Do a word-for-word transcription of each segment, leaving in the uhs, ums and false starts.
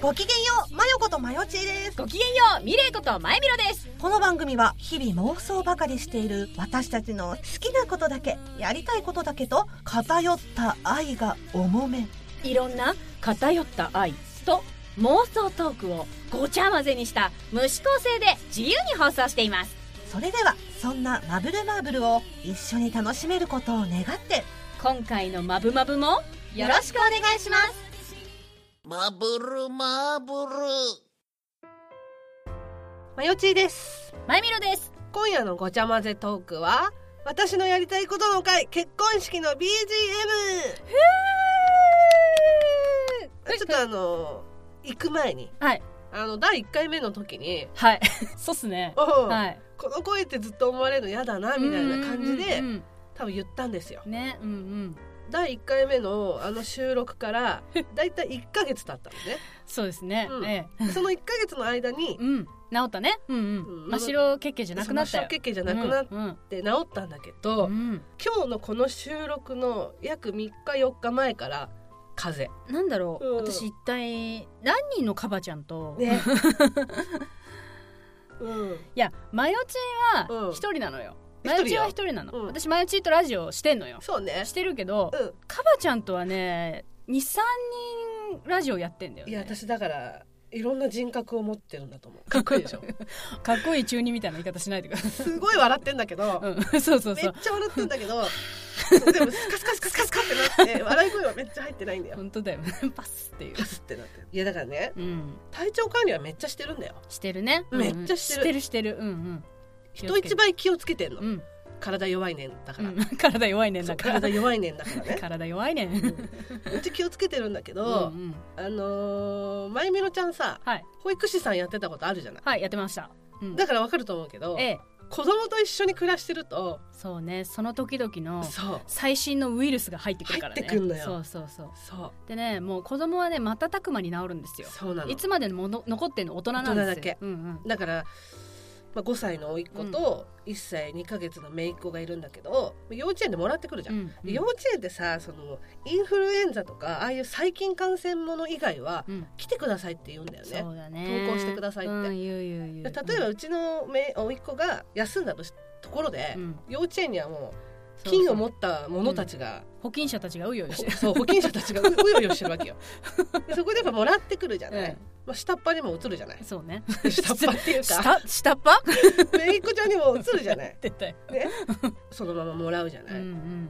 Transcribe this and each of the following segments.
ごきげんよう、まよことまよちーです。 ごきげんよう、みれいことまえみろです。 この番組は日々妄想ばかりしている私たちの好きなことだけ、やりたいことだけと偏った愛が重め、 いろんな偏った愛と妄想トークをごちゃ混ぜにした無指向性で自由に放送しています。 それではそんなマブルマーブルを一緒に楽しめることを願って、 今回のマブマブもよろしくお願いします。 マブルマブル、 まよちーです。 まゆみろです。 今夜のごちゃ混ぜトークは、私のやりたいことの会、結婚式の ビージーエム。ちょっとあの行く前に、 はい、 あのだいいっかいめの時に、 はいそうっすね、はい、 この声ってずっと思われるの嫌だなみたいな感じで、 うんうんうんうん、 多分言ったんですよね。うんうん、 だいいっかいめのあの収録からだいたいいっかげつ経ったのねそうですね、うん、ええ、 そのいっかげつの間に、 うん、治ったね、うんうん、真っ白血形じゃなくなったよ。 真っ白血形じゃなくなって治ったんだけど、うんうん、今日のこの収録の約みっかよっかまえから風邪なんだろう、うん、私一体何人のカバちゃんと、ねうん、いやまよちーは一人なのよ、うん、まよちーは一人なの、うん、私まよちーとラジオしてんのよ。 そうね、 してるけど、うん、カバちゃんとはね にさんにんラジオやってんだよね。 いや私だからいろんな人格を持ってるんだと思う。かっこいいでしょかっこいい中二みたいな言い方しないでください。 すごい笑ってんだけど、 うん、そうそうそう、 めっちゃ笑ってんだけどでもスカスカスカスカスカってなって笑い声はめっちゃ入ってないんだよ。 本当だよパスっていうパスってなってる。いやだからね、 うん、 体調管理はめっちゃしてるんだよ。 してるね、 めっちゃしてる、 してるしてる、うんうん、 人一倍気をつけてんの、うん、体弱いねんだから、 うん、体弱いねんだから体弱いねんだからね体弱いねん、うん、 うち気をつけてるんだけど、うんうん、あのー、まゆみろちゃんさ、はい、保育士さんやってたことあるじゃない。 はい、やってました、うん、 だからわかると思うけど、ええ、子供と一緒に暮らしてると、 そうね、その時々の最新のウイルスが入ってくるからね。 入ってくんのよ。 そうそうそう。 そうでね、もう子供はね瞬く間に治るんですよ。 そうなの。 いつまでもの残ってるの大人なんですよ。 大人だけ、 うんうん、だから、まあ、ごさいの甥っ子といっさいにかげつの姪っ子がいるんだけど、幼稚園でもらってくるじゃん、うんうん、幼稚園でさ、そのインフルエンザとかああいう細菌感染物以外は、うん、来てくださいって言うんだよね。 そうだね、 登校してくださいって、うん、 言う言う言う。 例えばうちの甥っ子が休んだところで、うん、幼稚園にはもう金を持った者たちが、 うん、保菌者たちがうようよしてる。 そう、保菌者たちがうようよしてるわけよでそこでやっぱもらってくるじゃない、うん、まあ、下っ端にも映るじゃない。 そうね下っ端っていうか下, 下っ端めいっ子ちゃんにも映るじゃない絶対、 ね、そのままもらうじゃない、うんうんうん、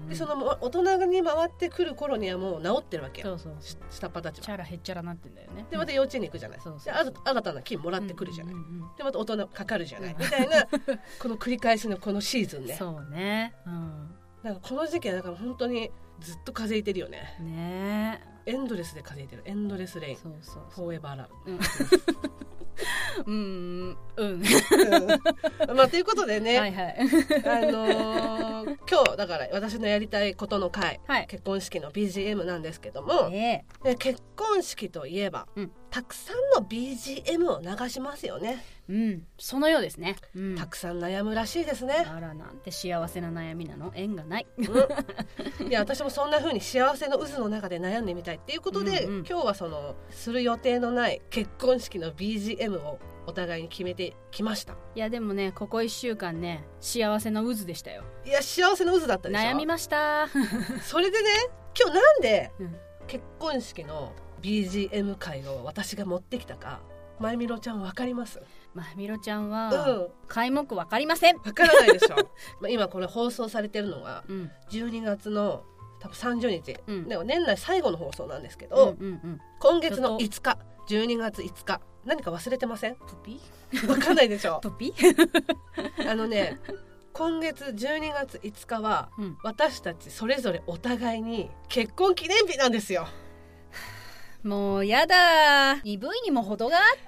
でその大人に回ってくる頃にはもう治ってるわけよ。そうそうそう、下っ端たちはチャラへっちゃらなってんだよね。 でまた幼稚園に行くじゃない、そうそうそう、で新たな菌もらってくるじゃない、うんうんうん、でまた大人かかるじゃない、うん、みたいなこの繰り返しのこのシーズンね。 そうね、うん、 なんかこの時期はだから本当にずっと風邪いてるよね。 ねえ、 エンドレスで風邪いてる。エンドレスレイン、そうそうそう、フォーエバーラブ、 うんうんうん、 まあということでね、 はいはい、 あのー、今日だから私のやりたいことの会、はい、結婚式の ビージーエム なんですけども、えー、結婚式といえば、うん、たくさんの ビージーエム を流しますよね。 うん、そのようですね、うん、 たくさん悩むらしいですね。 あら、なんて幸せな悩みなの。縁がない、 うん、いや私もそんな風に幸せの渦の中で悩んでみたいっていうことで、うんうん、今日はそのする予定のない結婚式の ビージーエム をお互いに決めてきました。 いやでもね、ここいっしゅうかんね、幸せの渦でしたよ。 いや幸せの渦だったでしょ。 悩みましたそれでね、今日なんで結婚式の ビージーエム 会を私が持ってきたか、まゆみろちゃん分かります？ まゆみろちゃんは皆目分かりません。 分からないでしょまあ今これ放送されてるのがじゅうにがつの多分さんじゅうにち、うん、でも年内最後の放送なんですけど、うんうんうん、今月のいつか、じゅうにがついつか、何か忘れてません？ プピ分かんないでしょプピあのね、今月じゅうにがついつかは、うん、私たちそれぞれお互いに結婚記念日なんですよ。 もうやだ、鈍いにも程があった。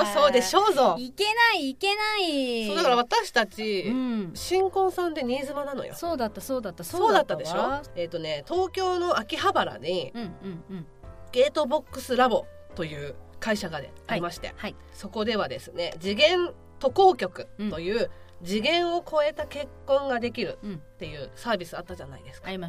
そうでしょそうでしょうぞ。 いけないいけない。 そうだから私たち、うん、新婚さんで新妻なのよ。 そうだったそうだったそうだったでしょ。えっとね、東京の秋葉原に、うんうんうん、ゲートボックスラボという会社が、ね、ありまして、はいはい、そこではですね、次元渡航局という、うん、次元を超えた結婚ができるっていうサービスあったじゃないですか。 ありました。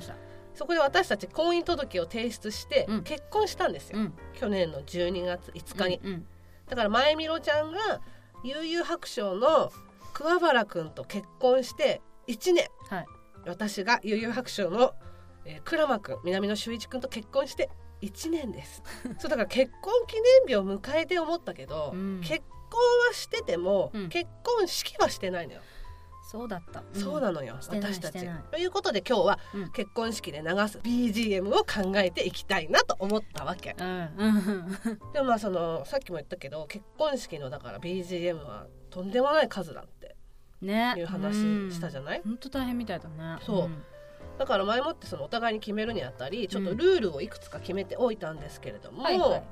そこで私たち婚姻届を提出してうん結婚したんですよ、 うん、 去年のじゅうにがついつかに、 うんうん、 だから前みろちゃんが悠々白書の桑原くんと結婚していちねん、 はい、 私が悠々白書の、えー、鞍馬くん南野修一くんと結婚していちねんですそうだから結婚記念日を迎えて思ったけど、うん、結婚はしてても、うん、結婚式はしてないのよ。 そうだった、 うん、そうなのよ、私たち。ということで今日は、 うん、 結婚式で流す ビージーエム を考えていきたいなと思ったわけ、 うんうん、 でもまあそのさっきも言ったけど結婚式のだから ビージーエム はとんでもない数だっていう話したじゃない。 本当大変みたいだね。 そう、うん、だから前もってそのお互いに決めるにあたりちょっとルールをいくつか決めておいたんですけれども、はいはい、うんうん、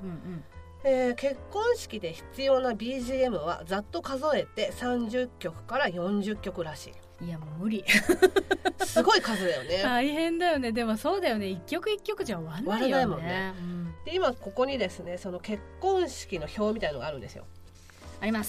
えー、結婚式で必要な ビージーエム はざっと数えてさんじゅっきょくからよんじゅっきょくらしい。 いやもう無理すごい数だよね。 大変だよね。でもそうだよね、一曲一曲じゃ終わんないよね。終わらないもんね、うん、 で今ここにですねその結婚式の表みたいのがあるんですよ。 あります、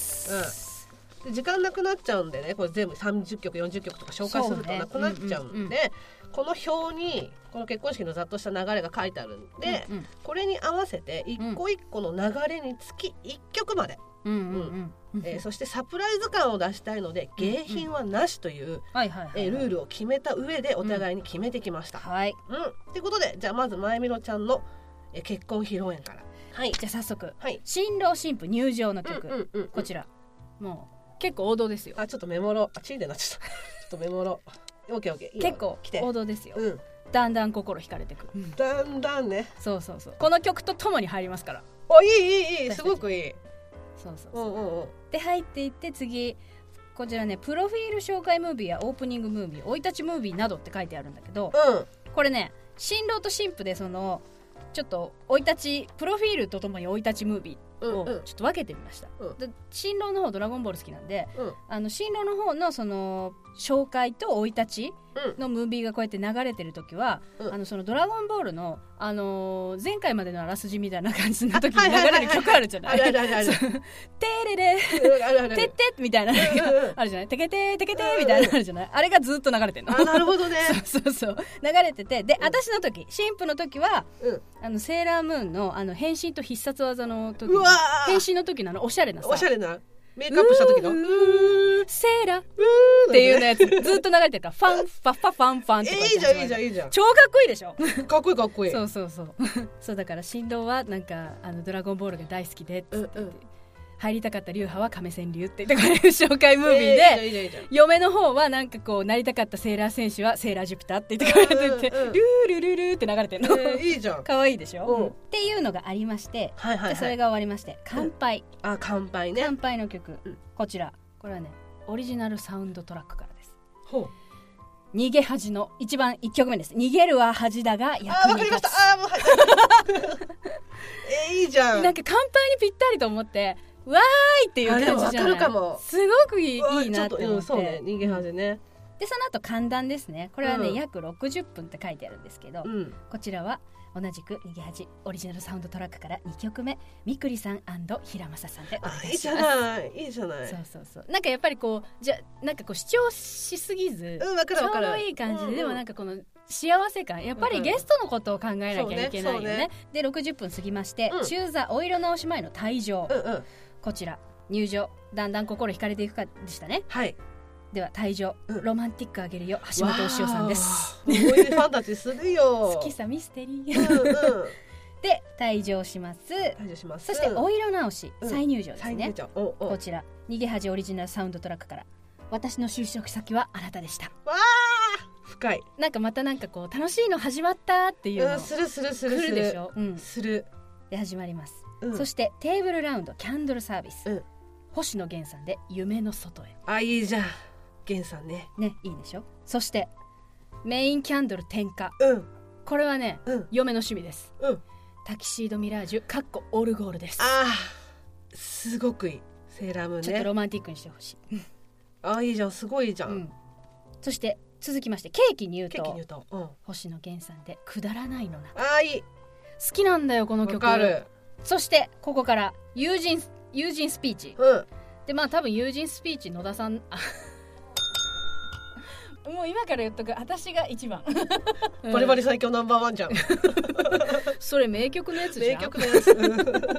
うん、で時間なくなっちゃうんでね、これ全部さんじゅっきょくよんじゅっきょくとか紹介するとなくなっちゃうんで、ね、うんうんうん、この表にこの結婚式のざっとした流れが書いてあるんで、うんうん、これに合わせて一個一個の流れにつきいっきょくまで、うんうんうん、えー、そしてサプライズ感を出したいので迎賓はなしというルールを決めた上でお互いに決めてきました、うん、はい、うん、ということでじゃあまず前みろちゃんの、えー、結婚披露宴から、 はい、じゃあ早速、はい、新郎新婦入場の曲、うんうんうんうん、こちらもう結構王道ですよ。 あちょっとメモろ、あチーでなっちゃったちょっとメモろオッケーオッケー、 結構王道ですよ、うん、だんだん心惹かれてくる、 うん、だんだんね、 そうそうそう、この曲とともに入りますから。 おいいいいいい、すごくいい。 そうそうそう、うんうんうん、で入っていって次こちらねプロフィール紹介ムービーやオープニングムービー生い立ちムービーなどって書いてあるんだけど、うん、これね新郎と新婦でそのちょっと生い立ちプロフィールとともに生い立ちムービーをちょっと分けてみました、うんうん、で新郎の方ドラゴンボール好きなんで、うん、あの新郎の方のその紹介と生い立ちのムービーがこうやって流れてる時は、うん、あのそのドラゴンボールの、あのー、前回までのあらすじみたいな感じの時に流れる曲あるじゃない。テレレテッテみたいなのがあるじゃない。テケテテケテみたいなのあるじゃない。あれがずっと流れてんの。 あ、なるほどね。 そうそうそう流れてて、で、うん、私の時新婦の時は、うん、あのセーラームーンのあの変身と必殺技の時、変身の時のあのおしゃれなさ、 おしゃれなメイクアップした時のセーラっていうのやつずっと流れてるからファンファッファファンファンっていいじゃんいいじゃんいいじゃん、 超かっこいいでしょ。 かっこいいかっこいい。 そうそうそうそうだから新郎はなんかあのドラゴンボールが大好きでっつって、うんうん、入りたかった流派は亀仙流って言ってこれ紹介ムービーで、えー、いいじゃんいいじゃん。嫁の方はなんかこうなりたかったセーラー選手はセーラージュピターって言ってこれてて、うんうん、ルールルルーって流れてるの、 えー、いいじゃんかわいいでしょ、うん、っていうのがありまして、はいはいはい、でそれが終わりまして乾杯、 うん、あ乾杯ね、 乾杯の曲、うん、こちらこれはねオリジナルサウンドトラックからです。ほう逃げ恥の一番いっきょくめです。逃げるは恥だが役に立つ。あ、わかりました。あ、もうえー、いいじゃん。 なんか乾杯にぴったりと思ってわーいっていう感じじゃない。わかるかも。すごくいい、いいなって思って、うん、 そうね、逃げ恥ね、 うん、でその後歓談ですね。これはね、うん、約ろくじゅっぷんって書いてあるんですけど、うん、こちらは同じく逃げ恥オリジナルサウンドトラックからにきょくめみくりさん&平正さんでお願いします。 いいじゃないいいじゃない。 そうそうそう、なんかやっぱりこうじゃなんかこう主張しすぎず、うん、分かる分かる、ちょうどいい感じで、うんうん、でもなんかこの幸せ感やっぱりゲストのことを考えなきゃいけないよね、うんねね、でろくじゅっぷん過ぎまして、うん、中座お色直し前の退場、うんうん、こちら入場だんだん心惹かれていくかでしたね。はい、では退場、うん、ロマンティックあげるよ橋本おしおさんです。 思い出ファンタジーするよ。 好きさミステリー、うんうん、で退場します。 退場します。 そしてお色直し、うん、再入場ですね。おおこちら逃げ恥オリジナルサウンドトラックから私の就職先はあなたでした。 わー深い。 なんかまたなんかこう楽しいの始まったっていうの、 うん、するするするするでしょ、うん、 するで始まります、うん、そしてテーブルラウンドキャンドルサービス、うん、星野源さんで夢の外へ。 あいいじゃん源さんね。 ねいいでしょ。そしてメインキャンドル点火、 うん、 これはね、うん、嫁の趣味です、うん、タキシードミラージュかっこオルゴールです。 あーすごくいい。セーラームーンねちょっとロマンティックにしてほしいあいいじゃんすごいいいじゃん、うん、 そして続きましてケーキ入刀、うん、星野源さんでくだらないの中。 あいい好きなんだよこの曲。 わかる。 そしてここから友人友人スピーチ、うん、でまあ多分友人スピーチ野田さんもう今から言っとく、私が一番バリバリ最強ナンバーワンじゃんそれ名曲のやつじゃん。 名曲のやつうん、うん、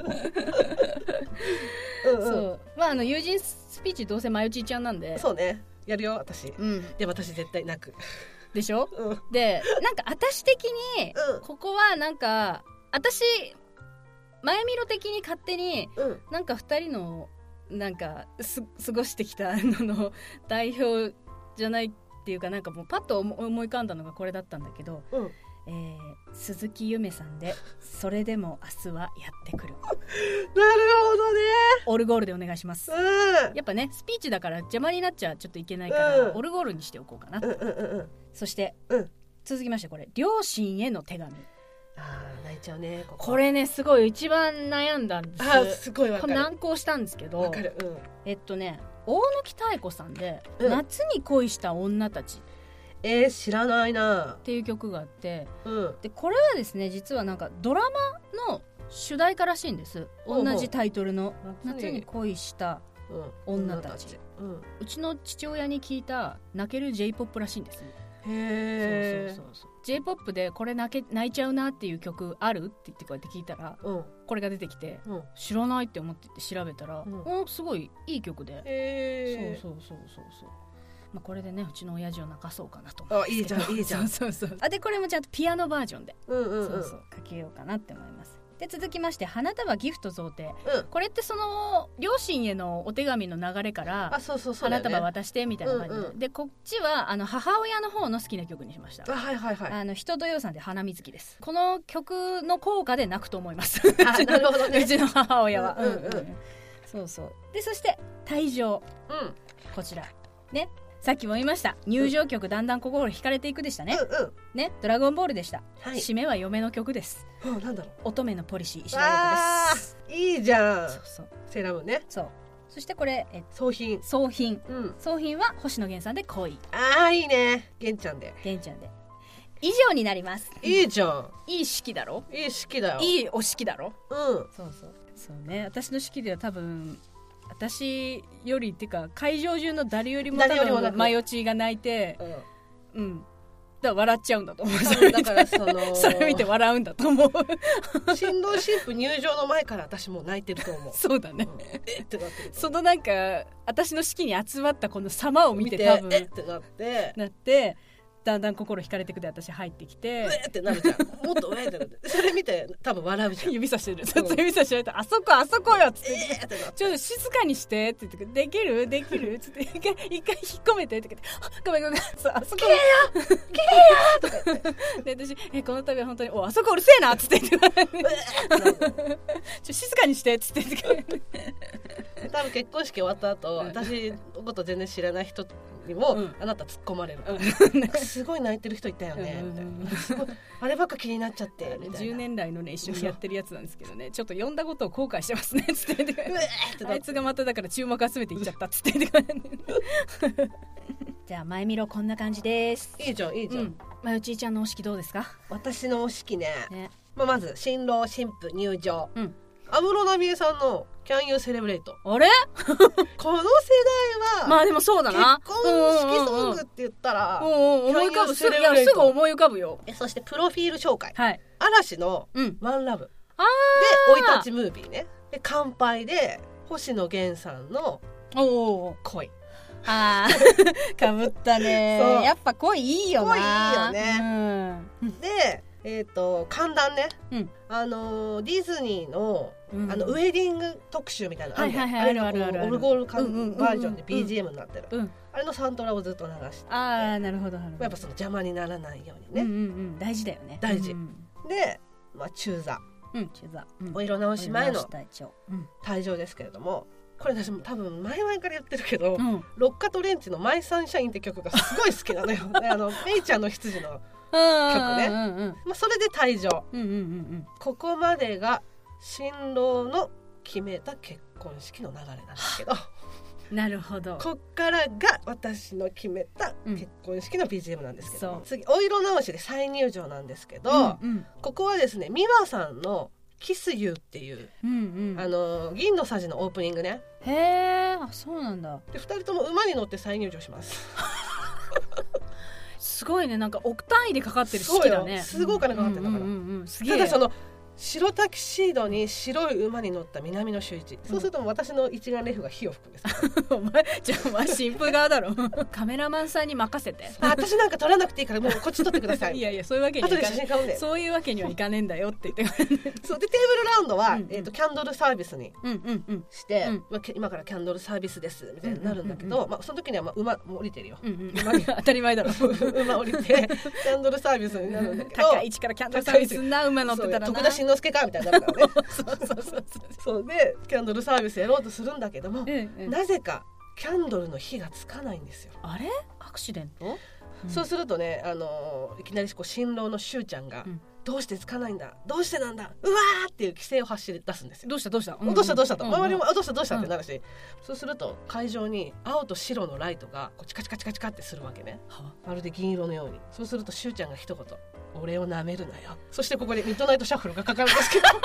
そうまああの友人スピーチどうせまゆちちゃんなんで、 そうね、やるよ私、 うん、 で私絶対泣くでしょ、 うん、 でなんか私的に、うん、ここはなんか私前見ろ的に勝手に、うん、なんかふたりのなんかす過ごしてきたのの代表じゃないっていうか、なんかもうパッと思い浮かんだのがこれだったんだけど、うん、えー、鈴木ゆめさんでそれでも明日はやってくるなるほどね、 オルゴールでお願いします、うん、やっぱねスピーチだから邪魔になっちゃちょっといけないから、うん、オルゴールにしておこうかな、うんうんうん、そして、うん、続きましてこれ両親への手紙。 あー泣いちゃうね こ, これねすごい一番悩んだんです。 あすごいわかる、 難航したんですけど、 わかる、うん、 えっとね大貫妙子さんで、うん、夏に恋した女たち、 えー、知らないなっていう曲があって、 うん、 でこれはですね実はなんかドラマの主題歌らしいんです。同じタイトルの夏に恋した女たち、うんうん、うちの父親に聞いた泣ける J-ポップ らしいんです。 へー、 そうそうそうそう、 J-ポップ でこれ泣け泣いちゃうなっていう曲あるって言ってこうやって聞いたら、うん、これが出てきて、うん、知らないって思ってて調べたら、うん、すごいいい曲で、 へー、 そうそうそうそうそう、まあ、これでねうちの親父を泣かそうかなと思うんですけど、 あいいじゃんいいじゃんそうそうそう、あでこれもちゃんとピアノバージョンで、 うんうんうん、 そうそうかけようかなって思います。で続きまして花束ギフト贈呈、うん、これってその両親へのお手紙の流れから、 あそうそうそう、ね、 花束渡してみたいな感じで、うんうん、でこっちはあの母親の方の好きな曲にしました。 あ、はいはいはい、 あの人土曜さんで花水木です。この曲の効果で泣くと思いますあなるほど、ね、 うちの母親は、 うんうんうん、 そうそう。でそして退場、うん、こちらね、さっきも言いました入場曲、うん、だんだん心惹かれていくでしたね、うんうん、ね、ドラゴンボールでした、はい、締めは嫁の曲です。 あ、なんだろう、 乙女のポリシー石田洋子です。 いいじゃん、 そうそう、 セーラームーンね。 そう、そしてこれえ送品送品、うん、送品は星野源さんで恋。 あーいいね、源ちゃんで源ちゃんで以上になります。 いいじゃん、 いい式だろ、 いい式だよ、 いいお式だろ、 うん、 そうそうそうね、私の式では多分私よりっていうか会場中の誰よりも多分マヨチーが泣いて、うん、うん、だから笑っちゃうんだと思う。それだからそのそれ見て笑うんだと思う新郎新婦入場の前から私も泣いてると思うそうだね、 うん、えってなってる、 そのなんか私の式に集まったこの様を見て多分えってなってなってだんだん心惹かれてくで私入ってきてえってなるじゃん、もっと上ってなってそれ見て多分笑うじゃん指さしてる、うん、指さしてるとあそこあそこよっつって、 えー、ってなってちょっと静かにしてって言ってできるできるっつって一回一回引っ込めてって言ってごめんごめんそうあそこきれいよきれいよとか言ってで私えこの度は本当におあそこうるせえなっつって言ってちょ静かにしてっつって多分結婚式終わった後、うん、私のこと全然知らない人にも、うん、あなた突っ込まれる、うん、すごい泣いてる人いたよね、うん、すごいあればっか気になっちゃってみたいなじゅうねん来のね一緒にやってるやつなんですけどねちょっと呼んだことを後悔してますねつってあいつがまただから注目集めていっちゃったっつってじゃあ前見ろこんな感じです。 いいじゃんいいじゃん、うん、 まゆちーちゃんのお式どうですか？ 私のお式 ね, ね、まあ、まず新郎新婦入場、うん、安室奈美恵さんのCan You Celebrate あれこの世代はまあでもそうだな結婚式ソングって言ったら思い浮かぶすぐ思い浮かぶよ。 えそしてプロフィール紹介、 はい、 嵐のワンラブ、うん、で生い立ちムービーねで乾杯で星野源さんの恋あーかぶったねやっぱ恋いいよな恋いいよね、うん、でえーと観覧ね、うん、あのディズニー の,、うん、あのウェディング特集みたいなのある、はいはい、あれのオルゴールバージョンで ビージーエム になってる、うんうん、あれのサントラをずっと流してて、 あーなるほどなるほど、 やっぱその邪魔にならないようにね、 うんうんうん、大事だよね大事、 うんうん、で、まあ、中座、 うん、中座、うん、 お色直し前の退場ですけれども、これ私も多分前々から言ってるけど、うん、ロッカとレンチのマイサンシャインって曲がすごい好きなのよあのメイちゃんの羊の曲ね、うんうんうん、まあ、それで退場、うんうんうんうん、ここまでが新郎の決めた結婚式の流れなんですけどなるほど、 こっからが私の決めた結婚式の ビージーエム なんですけど、うん、次お色直しで再入場なんですけど、うんうん、ここはですね美和さんのキスユーっていう、うんうん、あの銀のさじのオープニングね。 へー、あそうなんだ。 でふたりとも馬に乗って再入場しますすごいね、なんか億単位でかかってる式だね。 すごいお金かかってるんだから、うんうんうん、すげえ。ただその白タキシードに白い馬に乗った南野秀一、うん、そうすると私の一眼レフが火を吹くんですお前じゃあお前新婦側だろカメラマンさんに任せてあ私なんか撮らなくていいからもうこっち撮ってくださいいやいやそういうわけにはいかない、 ね、 そういうわけにはいかねえんだよって言ってそうでテーブルラウンドは、うんうんえー、とキャンドルサービスにして、 うんうんまあ、今からキャンドルサービスですみたいになるんだけど、うんうんうんまあ、その時にはまあ馬も降りてるよ、うんうん、馬に当たり前だろ馬降りてキャンドルサービスになるんだけど高い位置からキャンドルサービスな馬乗ってたらな徳田新之助かみたいになるからねそうそうそうそうそうでキャンドルサービスやろうとするんだけども、うんうん、なぜかキャンドルの火がつかないんですよ。 あれアクシデント、 うん、そうするとね、あのー、いきなりこう新郎のしゅうちゃんが、うん、どうしてつかないんだどうしてなんだうわーっていう規制を発し出すんですよ。 どうしたどうした、 うんうん、どうしたどうしたと、うんうん、周りもどうしたどうしたってなるし、うん、そうすると会場に青と白のライトがこうチカチカチカチカってするわけね、はあ、まるで銀色のように。そうするとしゅうちゃんが一言俺を舐めるなよ。そしてここでミッドナイトシャッフルがかかるんですけど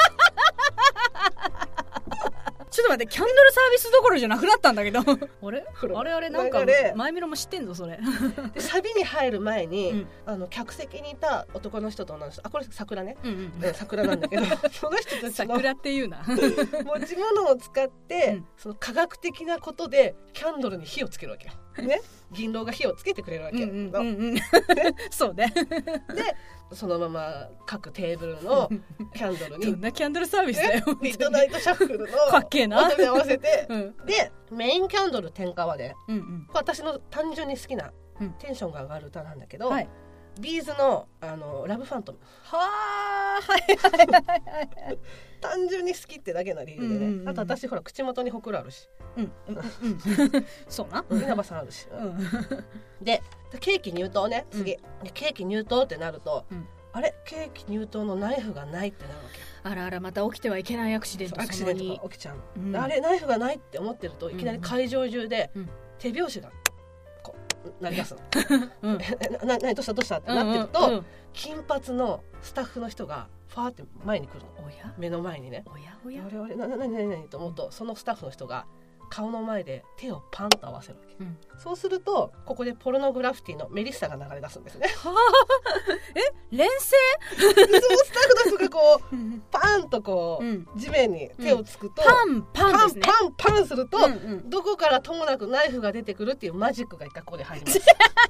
ちょっと待ってキャンドルサービスどころじゃなくなったんだけどあれあれあれなんか前見ろも知ってんぞそれでサビに入る前に、うん、あの客席にいた男の人と女の人あこれ桜ね、うんうん、桜なんだけどその人たちの桜っていうな持ち物を使って、うん、その科学的なことでキャンドルに火をつけるわけよね、銀狼が火をつけてくれるわけ、うんうんうんうん、 そうねでそのまま各テーブルのキャンドルにどんなキャンドルサービスだよミッドナイトシャッフルのかっけえな音に合わせて、うん、でメインキャンドル点火はで、 うんうん、 私の単純に好きな、うん、テンションが上がる歌なんだけど、はい、ビーズ の, あのラブファントムはーはいはいはいはい単純に好きってだけな理由でね、うんうんうん、あと私ほら口元にほくろあるし、 うんうんうん、そうな稲葉さんあるし、うん、でケーキ入刀ね次、うん、ケーキ入刀ってなると、うん、あれケーキ入刀のナイフがないってなるわけ。 あらあらまた起きてはいけないアクシデント。 アクシデントが起きちゃう、うん、あれナイフがないって思ってるといきなり会場中で手拍子がこうなりだすの、うん、ななどうしたどうしたってなってると、うんうんうん、金髪のスタッフの人がファーって前に来るの。 おや目の前にね。 おやおやあれあれなななななと思うと、うん、そのスタッフの人が顔の前で手をパンと合わせるわけ、うん、そうするとここでポルノグラフィティのメリッサが流れ出すんですねえ連成そのスタッフの人がこうパンとこう、うん、地面に手をつくと、 うん、パンパンですねパンパンパンすると、うんうん、どこからともなくナイフが出てくるっていうマジックが一回ここで入ります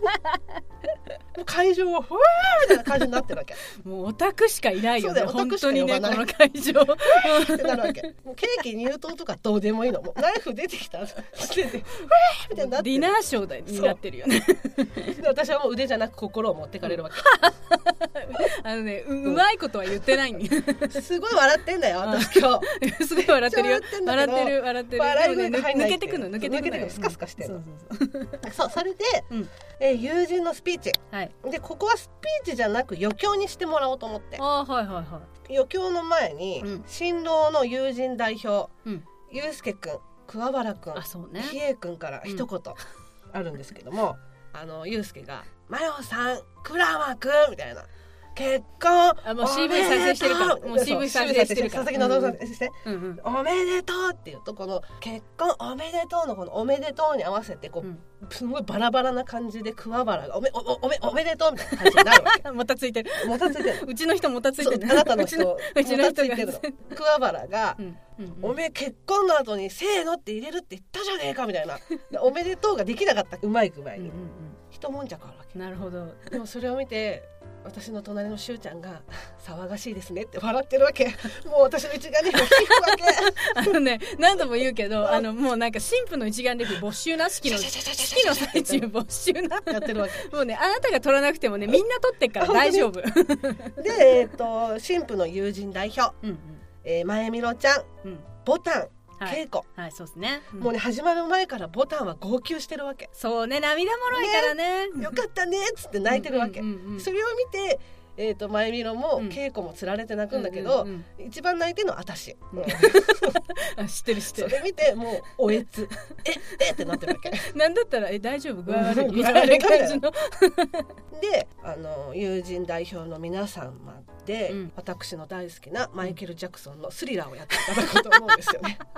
会場はふわーみたいな感じになってるわけもうオタクしかいないよね本当にねこの会場ってなるわけ。もうケーキ入刀とかどうでもいいの。もうナイフ出てきたら捨ててふわーみたいになってる。 ディナーショーになってるよねで私はもう腕じゃなく心を持ってかれるわけあのね う, うまいことは言ってないんすごい笑ってんだよ私今日すごい笑ってるよ笑ってる笑ってる笑い声が入んないって抜けてくの抜けてくのスカスカしてるの、 うん、そうそうそうそうそれで、うんえー、友人のスピーチ、はい、でここはスピーチじゃなく余興にしてもらおうと思って。 あ、はいはいはい、 余興の前に、うん、新郎の友人代表、うん、ゆうすけくん桑原くんひえくんから一言あるんですけども、うん、あのゆうすけがマヨさんクラマくんみたいな結婚あもう シーブイ 再生してるからもう シーブイ 再生してるから佐々木希さんして、うんうん、おめでとうっていうとこの結婚おめでとうのこのおめでとうに合わせてこう、うん、すごいバラバラな感じで桑原がおめおおめおめでとうみたいな感じになるわけもたついてるもたついてるうちの人もたついてるあなたの人もたついてるの桑原が、うんうんうん、おめえ結婚の後にせーのって入れるって言ったじゃねえかみたいなおめでとうができなかったうまい具合に、うんうんうん、一悶着あるわけ。 なるほど。 でもそれを見て私の隣のしゅうちゃんが騒がしいですねって笑ってるわけ。もう私の一眼レフを引くわけあのね何度も言うけどあのもうなんか神父の一眼レフ没収な式の式の最中没収なやってるわけ。 もうねあなたが撮らなくてもねみんな撮ってっから大丈夫で、えー、と神父の友人代表、うんうんえー、前みろちゃん、うん、ボタン稽古、 はい、はい、そうですね、 うん、もうね始まる前からボタンは号泣してるわけ。 そうね涙もろいからね、 ねよかったねっつって泣いてるわけ、うんうんうんうん、それを見てえー、と前みろも稽古もつられて泣くんだけど、うんうんうん、一番泣いてるのは私、 うん、知ってる知ってる。 それ見てもうおえつええってなってるわけなんだったらえ大丈夫具合悪いみたいな感じのであの友人代表の皆様で、うん、私の大好きなマイケル・ジャクソンのスリラーをやっていただこうと思うんですよね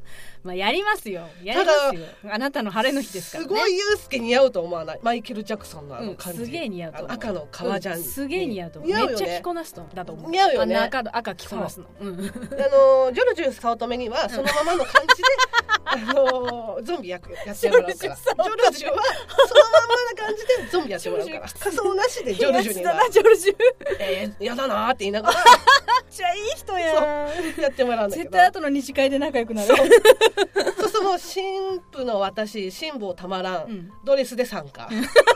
まあやりますよやりますよ。あなたの晴れの日ですからね。 すごいユースケ似合うと思わない？マイケル・ジャクソンのあの感じ、 うん、すげえ似合うと思う。 赤の革ジャン、うん、 すげえ似合うと思う。 似合うよね、 めっちゃ着こなすとだと思う。 似合うよね。 あの 赤, 赤着こなすの、うん、あのジョルジュ早乙女にはそのままの感じであのゾンビ役やってもらうからジョルジュはそのままな感じでゾンビやってもらうから仮装なしでジョルジュにはやつだなジョルジュえー、やだなーって言いながらめっちゃいい人やん。 やってもらうんだけど絶対後の二次会で仲良くなる。 そうそうそう、もう新婦の私辛抱たまらん、うん、ドレスで参加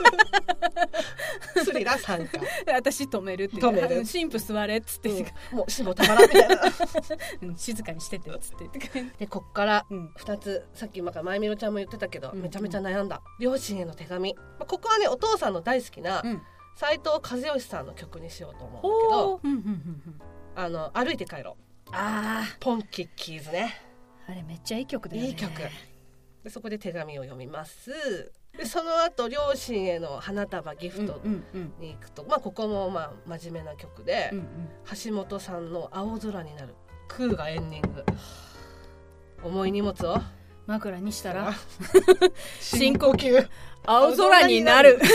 スリラ参加私止めるって言って止める新婦座れっつって、うん、 もう辛抱たまらんみたいな、 うん、静かにしててっつってでこっからふたつ、さっき今からまゆみろちゃんも言ってたけど、うん、めちゃめちゃ悩んだ両親への手紙、まあ、ここはねお父さんの大好きな斉藤和義さんの曲にしようと思うんだけど、あの歩いて帰ろう、 あポンキッキーズね、 あれめっちゃいい曲だよね。 いい曲で、そこで手紙を読みます。でその後両親への花束ギフトに行くと、うんうんうん、まあここもまあ真面目な曲で、うんうん、橋本さんの青空になるクーがエンディング、重い荷物を枕にしたら深呼吸青空になる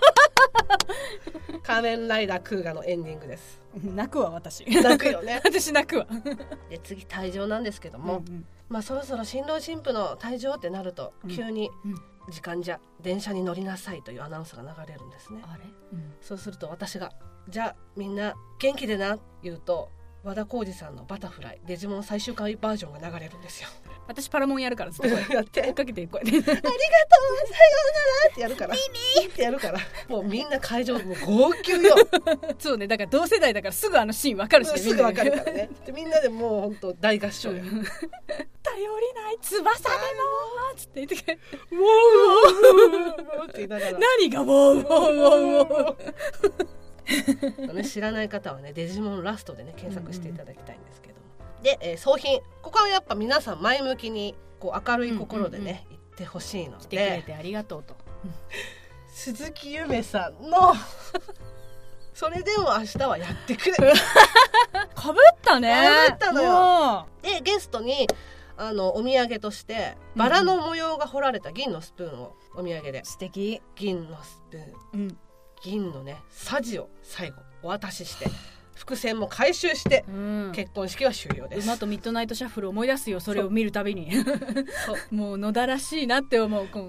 仮面ライダークーガのエンディングです。 泣くわ私。 泣くよね私泣くわで次退場なんですけども、うんうん、まあそろそろ新郎新婦の退場ってなると、うん、急に時間じゃ電車に乗りなさいというアナウンスが流れるんですね。 あれ、うん、 そうすると私がじゃあみんな元気でな言うと和田浩二さんのバタフライデジモン最終回バージョンが流れるんですよ。 私パラモンやるからずっとやって追っかけてこうやってありがとうさようならってやるからミミってやるからもうみんな会場もう号泣よそうね、だから同世代だからすぐあのシーン分かるし、ね、 すぐ分かるからねでみんなでもう本当大合唱よ頼りない翼でもつって言ってウォーウォーウォーって言いながら何がウォーウォーウォーウォーね、知らない方はねデジモンラストでね検索していただきたいんですけども、うんうん、で、えー、送品ここはやっぱ皆さん前向きにこう明るい心でね、うんうんうん、言ってほしいので来てくれてありがとうと鈴木ゆめさんのそれでも明日はやってくれかぶったねかぶったのよ。でゲストにあのお土産としてバラの模様が彫られた銀のスプーンをお土産で、 素敵銀のスプーン、うん、銀のねさじを最後お渡しして伏線も回収して、うん、結婚式は終了です。 馬とミッドナイトシャッフル思い出すよ、それを見るたびにもう野田らしいなって思う、うん、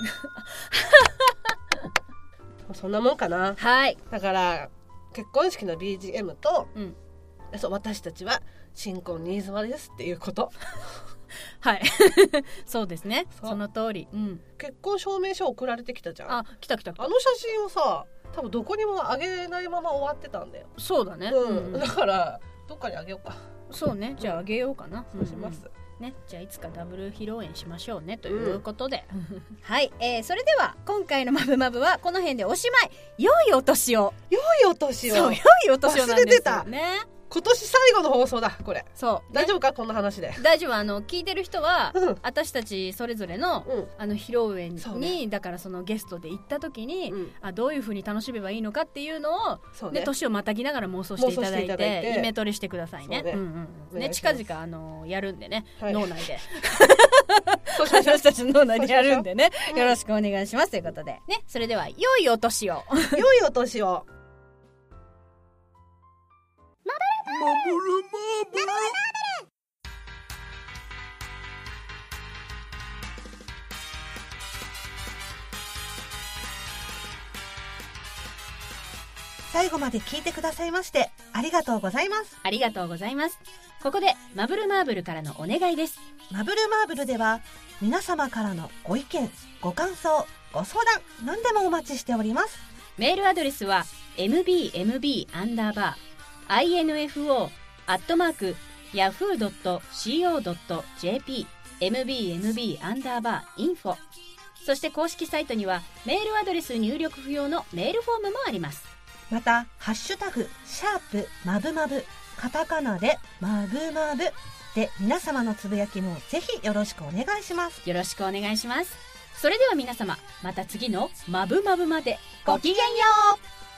そんなもんかな。 はい、 だから結婚式の ビージーエム と、うん、そう私たちは新婚新妻ですっていうことはいそうですね、 そ, その通り、うん、 結婚証明書送られてきたじゃん。 あ、来た来た。 あの写真をさ多分どこにもあげないまま終わってたんだよ。 そうだね、 うんうん、だからどっかにあげようか。 そうね、じゃああげようかな、 うん、そうします、 うん、ね、じゃあいつかダブル披露宴しましょうねということで、うん、はい、えー、それでは今回のマブマブはこの辺でおしまい。良いお年を。 良いお年を。 そう、良いお年をなんですよね。 今年最後の放送だこれ。 そう、 大丈夫かこんな話で。 大丈夫。あの聞いてる人は、うん、私たちそれぞれの、うん、あの披露宴に、ね、だからそのゲストで行った時に、うん、あどういう風に楽しめばいいのかっていうのをそうね、年をまたぎながら妄想していただい て, いてイメトレしてくださいね。ね、うんうんね、近々あのやるんでね、はい、脳内で私たちの脳内でやるんでね、よろしくお願いしますということでね。それでは良いお年を。 良いお年を。マブルマブル最後まで聞いてくださいましてありがとうございます。 ありがとうございます。ここでマブルマーブルからのお願いです。 マブルマーブルでは皆様からのご意見ご感想ご相談何でもお待ちしております。 メールアドレスは エムビーエムビー アンダーバー アイエヌエフオー アットマーク ヤフー ドット シーオー ドット ジェーピー エムビーエムビー アンダーバー インフォ。そして公式サイトにはメールアドレス入力不要のメールフォームもあります。 またハッシュタグシャープマブマブカタカナでマブマブで皆様のつぶやきもぜひよろしくお願いします。 よろしくお願いします。それでは皆様また次のマブマブまでごきげんよう。